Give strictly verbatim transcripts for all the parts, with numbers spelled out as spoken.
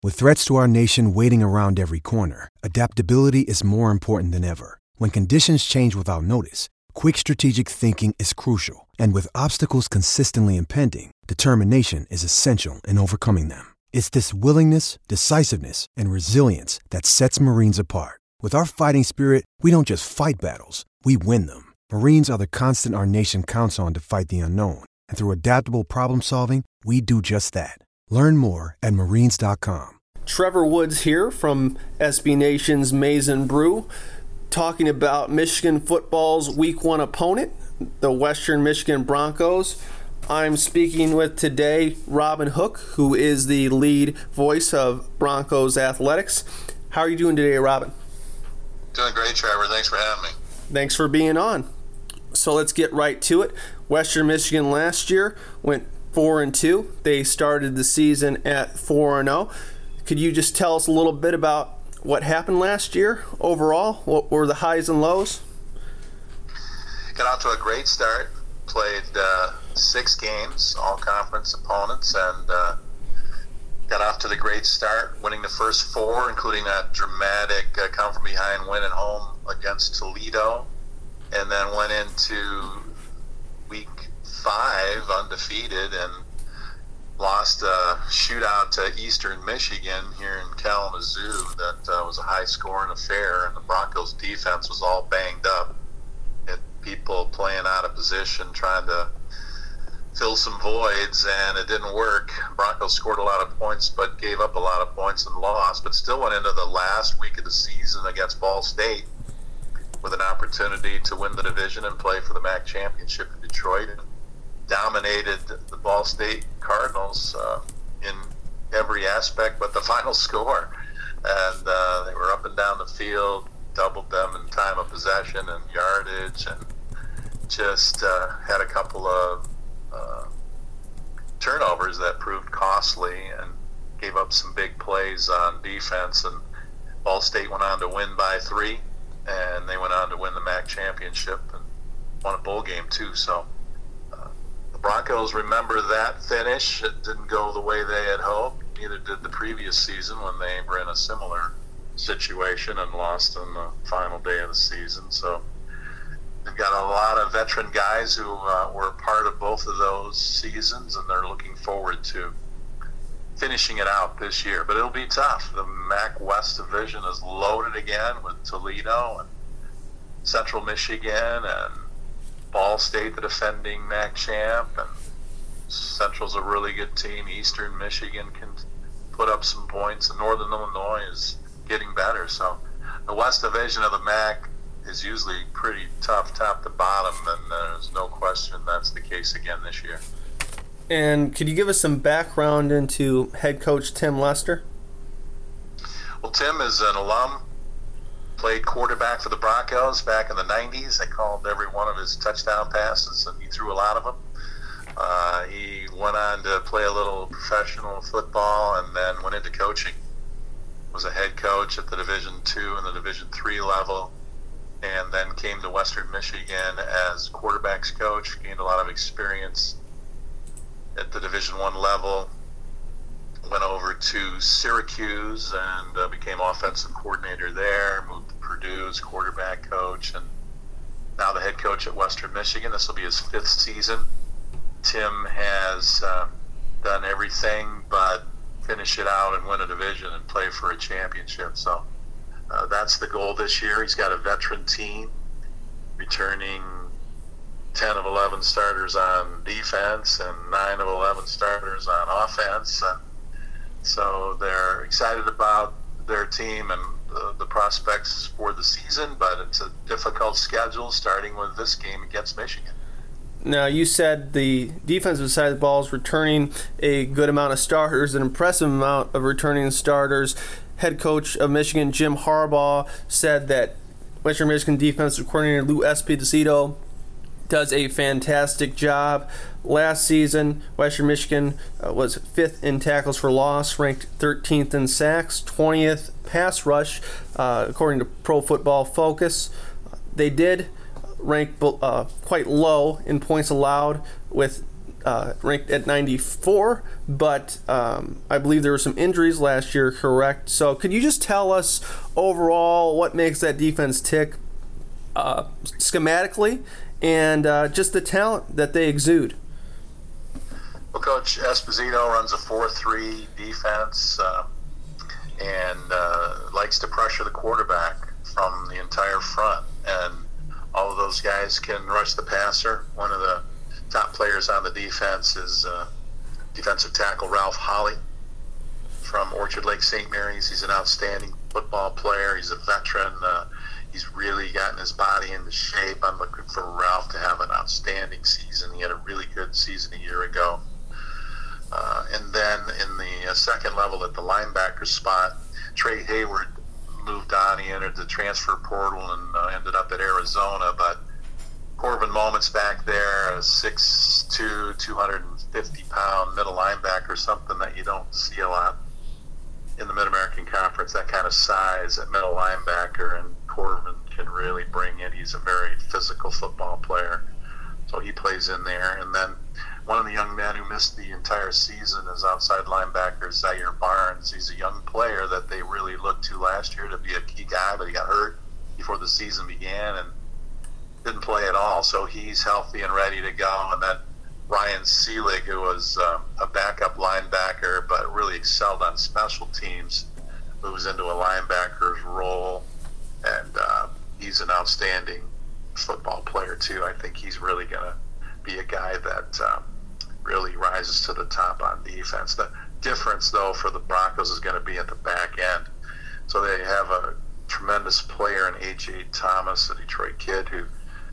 With threats to our nation waiting around every corner, adaptability is more important than ever. When conditions change without notice, quick strategic thinking is crucial. And with obstacles consistently impending, determination is essential in overcoming them. It's this willingness, decisiveness, and resilience that sets Marines apart. With our fighting spirit, we don't just fight battles, we win them. Marines are the constant our nation counts on to fight the unknown. And through adaptable problem solving, we do just that. Learn more at marines dot com. Trevor Woods here from S B Nation's Maize and Brew, talking about Michigan football's week one opponent, the Western Michigan Broncos. I'm speaking with today Robin Hook, who is the lead voice of Broncos athletics. How are you doing today, Robin? Doing great, Trevor. Thanks for having me. Thanks for being on. So let's get right to it. Western Michigan last year went four and two. They started the season at four and oh. Could you just tell us a little bit about what happened last year overall? What were the highs and lows? Got off to a great start. Played uh, six games, all conference opponents, and uh, got off to the great start, winning the first four, including that dramatic uh, come from behind win at home against Toledo, and then went into week five undefeated and lost a shootout to Eastern Michigan here in Kalamazoo. That uh, was a high-scoring affair, and the Broncos' defense was all banged up. It, people playing out of position, trying to fill some voids, and it didn't work. Broncos scored a lot of points, but gave up a lot of points and lost, but still went into the last week of the season against Ball State with an opportunity to win the division and play for the M A C championship in Detroit, and dominated the Ball State Cardinals uh, in every aspect but the final score. And uh, they were up and down the field, doubled them in time of possession and yardage, and just uh, had a couple of uh, turnovers that proved costly and gave up some big plays on defense. And Ball State went on to win by three, and they went on to win the M A C championship and won a bowl game too. So Broncos remember that finish. It didn't go the way they had hoped. Neither did the previous season when they were in a similar situation and lost on the final day of the season. So they've got a lot of veteran guys who uh, were part of both of those seasons, and they're looking forward to finishing it out this year. But it'll be tough. The M A C West Division is loaded again with Toledo and Central Michigan and Ball State, the defending M A C champ, and Central's a really good team. Eastern Michigan can put up some points, and Northern Illinois is getting better. So the West Division of the M A C is usually pretty tough top to bottom, and there's no question that's the case again this year. And could you give us some background into head coach Tim Lester? Well, Tim is an alum. Played quarterback for the Broncos back in the nineties. They called every one of his touchdown passes, and he threw a lot of them. Uh, he went on to play a little professional football and then went into coaching. Was a head coach at the Division two and the Division three level, and then came to Western Michigan as quarterbacks coach. Gained a lot of experience at the Division one level. Went over to Syracuse and uh, became offensive coordinator there, moved to Purdue as quarterback coach, and now the head coach at Western Michigan. This will be his fifth season. Tim has uh, done everything but finish it out and win a division and play for a championship. So uh, that's the goal this year. He's got a veteran team, returning ten of eleven starters on defense and nine of eleven starters on offense. And so they're excited about their team and the, the prospects for the season, but it's a difficult schedule starting with this game against Michigan. Now, you said the defensive side of the ball is returning a good amount of starters, an impressive amount of returning starters. Head coach of Michigan, Jim Harbaugh, said that Western Michigan defensive coordinator Lou Esposito does a fantastic job. Last season, Western Michigan uh, was fifth in tackles for loss, ranked thirteenth in sacks, twentieth pass rush, uh, according to Pro Football Focus. They did rank uh, quite low in points allowed, with uh, ranked at ninety-four, but um, I believe there were some injuries last year, correct? So could you just tell us overall what makes that defense tick uh, schematically and uh, just the talent that they exude? Well, Coach Esposito runs a four three defense uh, and uh, likes to pressure the quarterback from the entire front. And all of those guys can rush the passer. One of the top players on the defense is uh, defensive tackle Ralph Holly from Orchard Lake Saint Mary's. He's an outstanding football player. He's a veteran. Uh, he's really gotten his body into shape. I'm looking for Ralph to have an outstanding season. He had a really good season a year ago. Uh, and then in the uh, second level at the linebacker spot, Trey Hayward moved on. He entered the transfer portal and uh, ended up at Arizona. But Corbin Moments back there, a six two, two hundred fifty pound middle linebacker, something that you don't see a lot in the Mid-American Conference, that kind of size at middle linebacker. And Corbin can really bring it. He's a very physical football player. So he plays in there. And then one of the young men who missed the entire season is outside linebacker Zaire Barnes. He's a young player that they really looked to last year to be a key guy, but he got hurt before the season began and didn't play at all. So he's healthy and ready to go. And then Ryan Seelig, who was um, a backup linebacker but really excelled on special teams, moves into a linebacker's role. And uh, he's an outstanding football player, too. I think he's really going to be a guy that um, really rises to the top on defense. The difference, though, for the Broncos is going to be at the back end. So they have a tremendous player in A J Thomas, a Detroit kid who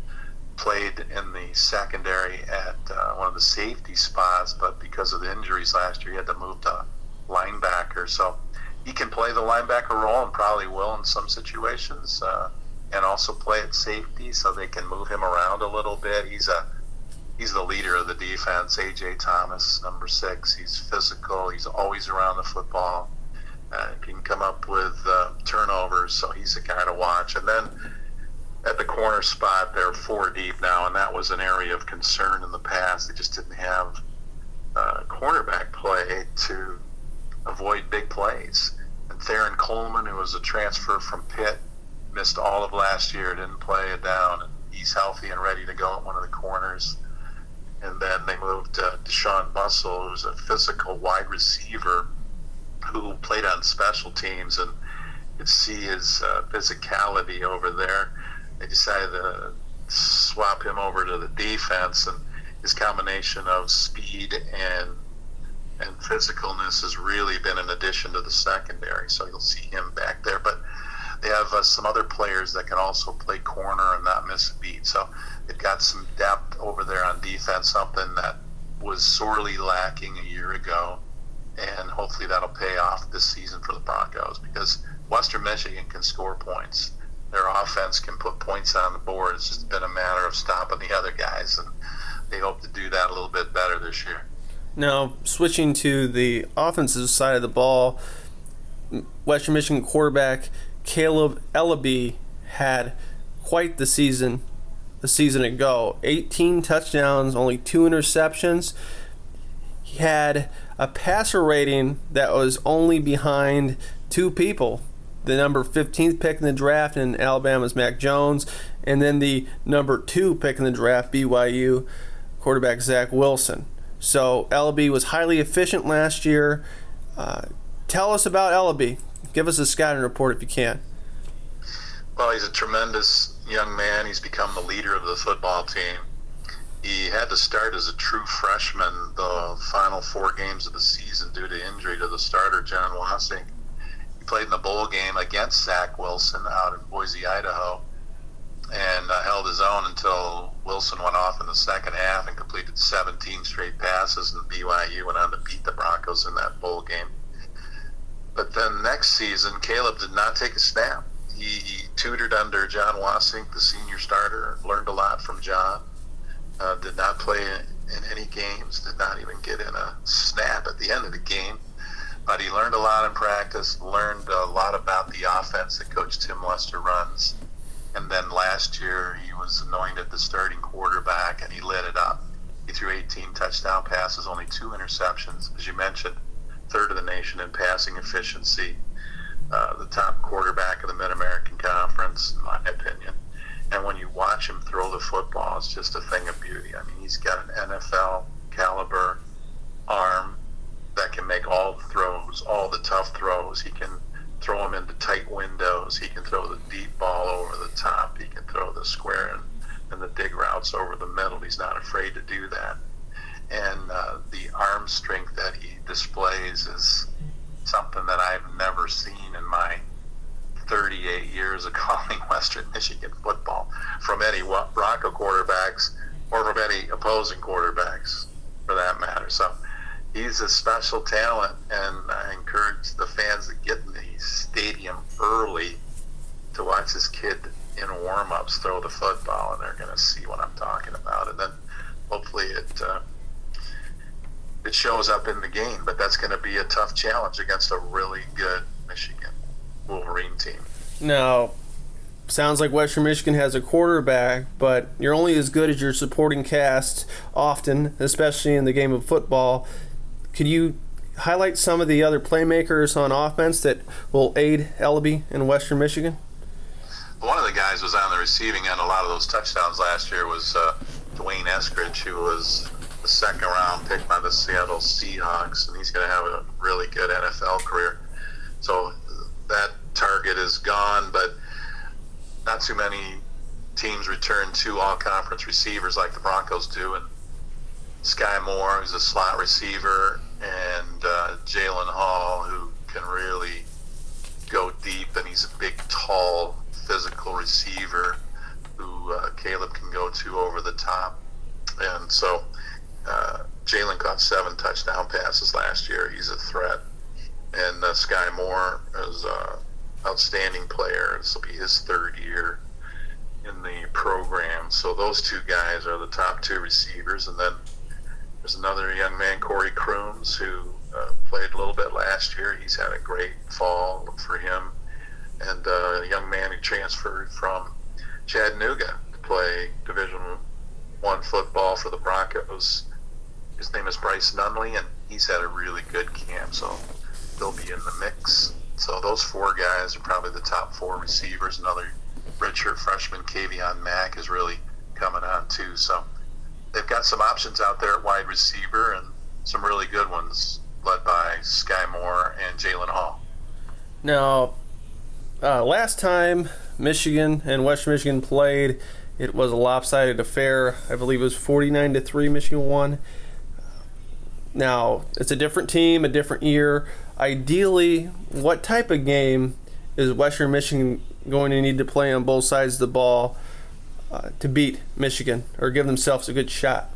played in the secondary at uh, one of the safety spots, but because of the injuries last year, he had to move to linebacker. So he can play the linebacker role and probably will in some situations, uh, and also play at safety, so they can move him around a little bit. He's a He's the leader of the defense, A J Thomas, number six. He's physical. He's always around the football. Uh, he can come up with uh, turnovers, so he's a guy to watch. And then at the corner spot, they're four deep now, and that was an area of concern in the past. They just didn't have uh, cornerback play to avoid big plays. And Theron Coleman, who was a transfer from Pitt, missed all of last year, didn't play it down. And he's healthy and ready to go at one of the corners. And then they moved uh, Deshaun Bussell, who's a physical wide receiver who played on special teams, and you could see his uh, physicality over there. They decided to swap him over to the defense, and his combination of speed and and physicalness has really been an addition to the secondary. So you'll see him back there. But they have uh, some other players that can also play corner and not miss a beat. So they've got some depth over there on defense, something that was sorely lacking a year ago. And hopefully that'll pay off this season for the Broncos, because Western Michigan can score points. Their offense can put points on the board. It's just been a matter of stopping the other guys, and they hope to do that a little bit better this year. Now, switching to the offensive side of the ball, Western Michigan quarterback Caleb Ellaby had quite the season a season ago. eighteen touchdowns, only two interceptions. He had a passer rating that was only behind two people. The number fifteenth pick in the draft in Alabama's Mac Jones, and then the number two pick in the draft, B Y U quarterback Zach Wilson. So Ellaby was highly efficient last year. Uh, tell us about Ellaby. Give us a scouting report if you can. Well, he's a tremendous young man. He's become the leader of the football team. He had to start as a true freshman the final four games of the season due to injury to the starter, John Wassink. He played in the bowl game against Zach Wilson out in Boise, Idaho, and uh, held his own until Wilson went off in the second half and completed seventeen straight passes, and B Y U went on to beat the Broncos in that bowl game. But then next season, Caleb did not take a snap. He, he tutored under John Wassink, the senior starter, learned a lot from John. Uh, did not play in, in any games, did not even get in a snap at the end of the game. But he learned a lot in practice, learned a lot about the offense that Coach Tim Lester runs. And then last year, he was anointed the starting quarterback, and he lit it up. He threw eighteen touchdown passes, only two interceptions. As you mentioned, third of the nation in passing efficiency, uh, the top quarterback of the Mid-American Conference, in my opinion. And when you watch him throw the football, it's just a thing of beauty. I mean, he's got an N F L caliber arm that can make all the throws, all the tough throws. He can throw them into tight windows. He can throw the deep ball over the top. He can throw the square and, and the dig routes over the middle. He's not afraid to do that. And uh, the arm strength that he displays is something that I've never seen in my thirty-eight years of calling Western Michigan football from any Bronco quarterbacks or from any opposing quarterbacks, for that matter. So he's a special talent, and I encourage the fans that get in the stadium early to watch this kid in warm-ups throw the football, and they're going to see what I'm talking about. And then hopefully it uh, it shows up in the game, but that's going to be a tough challenge against a really good Michigan Wolverine team. Now, sounds like Western Michigan has a quarterback, but you're only as good as your supporting cast often, especially in the game of football. Could you highlight some of the other playmakers on offense that will aid Ellaby in Western Michigan? One of the guys was on the receiving end. A lot of those touchdowns last year was uh, Dwayne Eskridge, who was the second round pick by the Seattle Seahawks, and he's going to have a really good N F L career. So that target is gone, but not too many teams return two all-conference receivers like the Broncos do. And Sky Moore, who's a slot receiver, and uh, Jalen Hall, who can really go deep, and he's a big, tall, physical receiver who uh, Caleb can go to over the top. And so uh, Jalen caught seven touchdown passes last year. He's a threat. And uh, Sky Moore is an outstanding player. This will be his third year in the program. So those two guys are the top two receivers. And then there's another young man, Corey Crooms, who uh, played a little bit last year. He's had a great fall for him. And uh, a young man who transferred from Chattanooga to play Division One football for the Broncos. His name is Bryce Nunley, and he's had a really good camp. So they'll be in the mix. So those four guys are probably the top four receivers. Another redshirt freshman, Kavion Mack, is really coming on too. So they've got some options out there at wide receiver, and some really good ones led by Sky Moore and Jalen Hall. Now, uh, last time Michigan and Western Michigan played, it was a lopsided affair. I believe it was forty-nine to three Michigan won. Now, it's a different team, a different year. Ideally, what type of game is Western Michigan going to need to play on both sides of the ball uh, to beat Michigan or give themselves a good shot?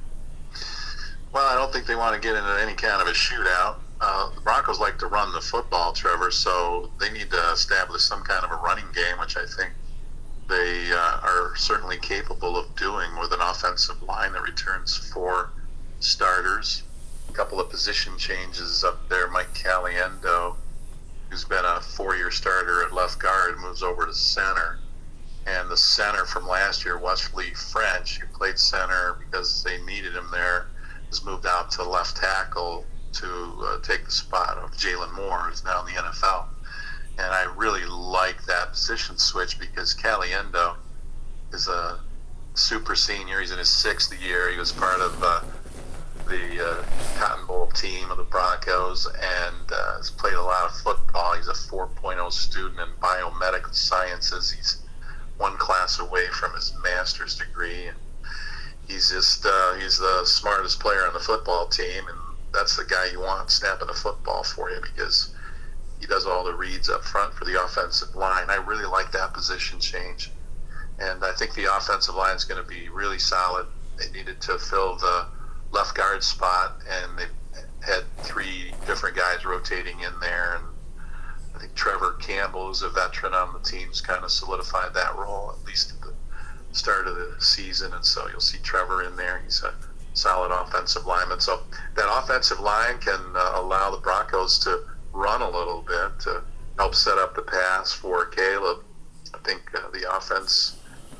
Well, I don't think they want to get into any kind of a shootout. Uh, the Broncos like to run the football, Trevor, so they need to establish some kind of a running game, which I think they uh, are certainly capable of doing with an offensive line that returns four starters. A couple of position changes up there. Mike Caliendo, who's been a four-year starter at left guard, moves over to center. And the center from last year, Wesley French, who played center because they needed him there, has moved out to left tackle to uh, take the spot of Jalen Moore, who's now in the N F L. And I really like that position switch because Caliendo is a super senior. He's in his sixth year. He was part of uh, the uh, Cotton Bowl team of the Broncos and uh, has played a lot of football. He's a four point oh student in biomedical sciences. He's one class away from his master's degree. And he's just uh, he's the smartest player on the football team, and that's the guy you want snapping the football for you because he does all the reads up front for the offensive line. I really like that position change, and I think the offensive line is going to be really solid. They needed to fill the left guard spot, and they had three different guys rotating in there, and I think Trevor Campbell, who's a veteran on the team, has kind of solidified that role, at least at the start of the season, and so you'll see Trevor in there. He's a solid offensive lineman. So that offensive line can uh, allow the Broncos to run a little bit to help set up the pass for Caleb. I think uh, the offense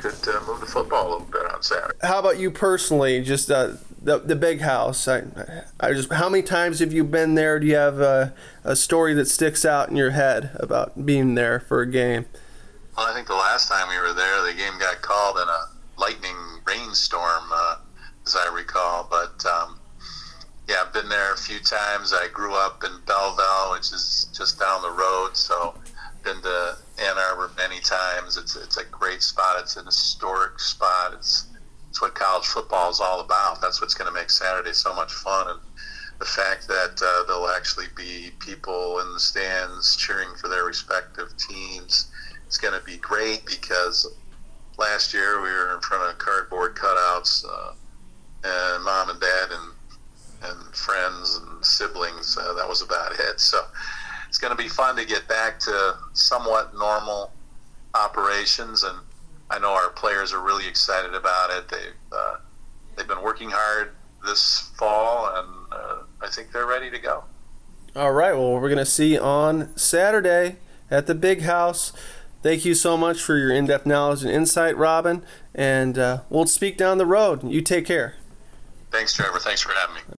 could uh, move the football a little bit on Saturday. How about you personally? Just uh, the the big house. I, I just how many times have you been there? Do you have a, a story that sticks out in your head about being there for a game? Well, I think the last time we were there, the game got called in a lightning rainstorm, uh, as I recall. But um, yeah, I've been there a few times. I grew up in Belleville, which is just down the road, so been to Ann Arbor many times. It's it's a great spot. It's an historic spot. It's it's what college football is all about. That's what's going to make Saturday so much fun. And the fact that uh, there'll actually be people in the stands cheering for their respective teams, it's going to be great, because last year we were in front of cardboard cutouts, uh, and mom and dad and and friends and siblings. Uh, that was about it. So it's going to be fun to get back to somewhat normal operations, and I know our players are really excited about it. They've uh, they've been working hard this fall, and uh, I think they're ready to go. All right. Well, we're going to see on Saturday at the Big House. Thank you so much for your in-depth knowledge and insight, Robin, and uh, we'll speak down the road. You take care. Thanks, Trevor. Thanks for having me.